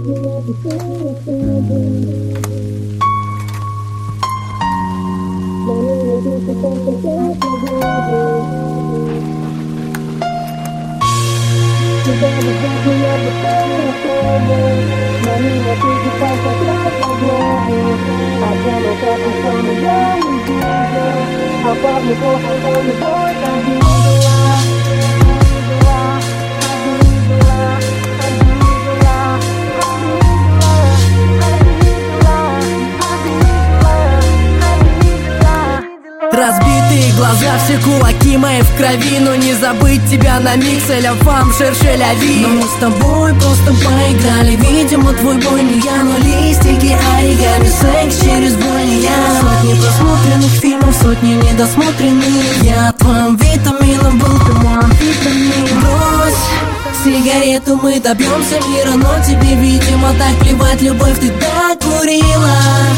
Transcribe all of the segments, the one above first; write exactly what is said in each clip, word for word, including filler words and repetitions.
Разбитые глаза, все кулаки мои в крови. Но не забыть тебя на миг, ля фам, шерше ля ви. Но мы с тобой просто поиграли. Видимо, твой бой не я, но листики, оригами, секс через боль не я. Сотни просмотренных фильмов, сотни недосмотренных. Я твоим витамином был, ты мой амфетамин. Брось сигарету, мы добьемся мира. Но тебе, видимо, так плевать, любовь ты докурила.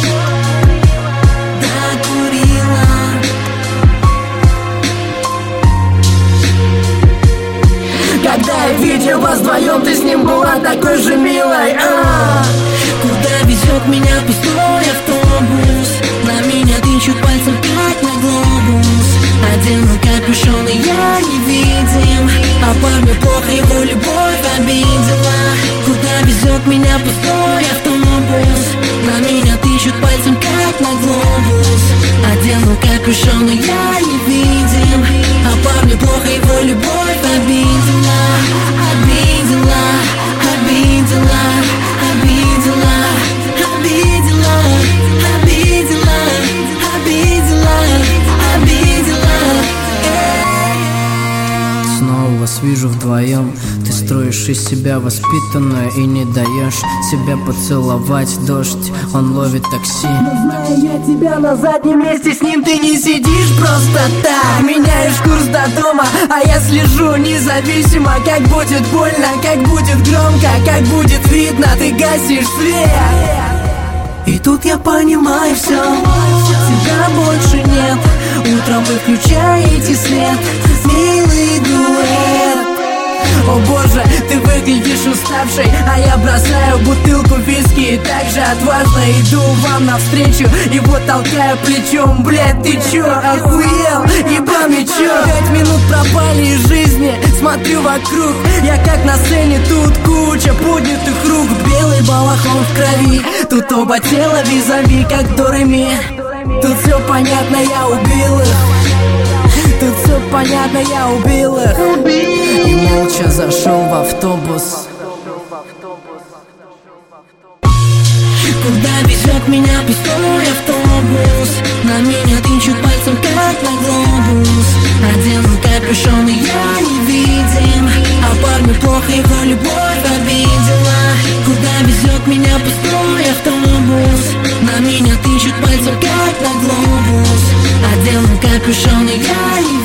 Когда я видел вас вдвоем, ты с ним была такой же милой. а Куда везет меня пустой автобус? На меня тычут пальцем как на глобус. Одену капюшон, и я не видим. А парню плохо, его любовь обидела. Куда везет меня пустой автобус? На меня тычут пальцем как на глобус. Одену капюшон, и я не видим. А парню плохо, его любовь обидела. Обидела, обидела, обидела, обидела, обидела, обидела, обидела. Снова вас вижу вдвоем. Ты строишь из себя воспитанную и не даешь себя поцеловать в дождь. Он ловит такси. Но зная я тебя на заднем месте, с ним ты не сидишь просто так. Меняешь курс до дома, а я слежу независимо. Как будет больно, как будет громко, как будет видно, ты гасишь свет. И тут я понимаю все, тебя больше нет. Утром вы включаете свет, милый дуэт. О боже, ты выглядишь уставшей, а я бросаю бутылку виски и так же отважно иду вам навстречу. И вот толкаю плечом, блядь, ты чё, охуел? Ебаный чё? Пять минут пропали из жизни, смотрю вокруг. Я как на сцене, тут куча поднятых рук. Белый балахон в крови, тут оба тела визави, как до ре ми. Тут все понятно, я убил их. Тут все понятно, я убил их. И молча зашел в автобус. Куда везет меня пустой автобус? На меня тычут пальцем как на глобус. Одену капюшон, и я не видим. А парню плохо, его любовь обидела. Куда везет меня пустой автобус? На меня тычут пальцем как на глобус. Одену капюшон, и я не видим.